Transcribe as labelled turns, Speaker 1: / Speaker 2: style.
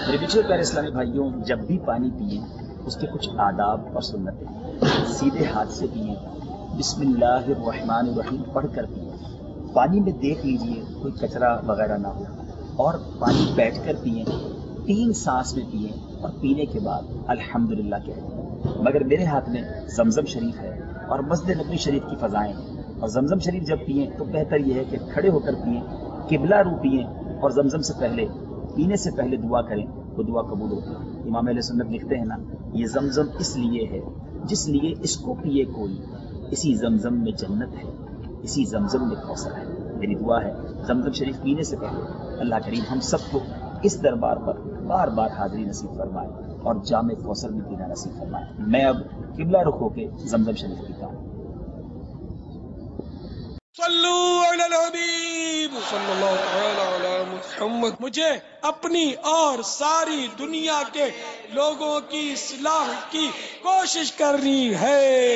Speaker 1: میرے بچھڑے پیارے اسلامی بھائیوں، جب بھی پانی پئیں اس کے کچھ آداب اور سنتیں ہیں۔ سیدھے ہاتھ سے پئیں، بسم اللہ الرحمن الرحیم پڑھ کر پئیں۔ پانی میں دیکھ لیجئے کوئی کچرا وغیرہ نہ ہو، اور پانی بیٹھ کر پئیں، 3 سانس میں پئیں، اور پینے کے بعد الحمدللہ کہیں۔ مگر میرے ہاتھ میں زمزم شریف ہے اور مسجد نبوی شریف کی فضائیں ہیں، اور زمزم شریف جب پئیں تو بہتر یہ ہے کہ کھڑے ہو کر پئیں، قبلہ رو پئیں، اور زمزم سے پہلے پینے سے پہلے دعا کریں، وہ دعا قبول ہوتی ہے۔ امام اہل سنت لکھتے ہیں نا، یہ زمزم اس لیے ہے جس لیے اس کو پیے کوئی، اسی زمزم میں جنت ہے، اسی زمزم میں کوثر ہے۔ میری دعا ہے زمزم شریف پینے سے پہلے اللہ کریم ہم سب کو اس دربار پر بار بار حاضری نصیب فرمائے اور جام کوثر میں پینا نصیب فرمائے۔ میں اب قبلہ رخ ہو کے زمزم شریف پیتا ہوں۔
Speaker 2: صلو علی الحبیب صلی اللہ تعالی علی محمد۔ مجھے اپنی اور ساری دنیا کے لوگوں کی اصلاح کی کوشش کرنی ہے۔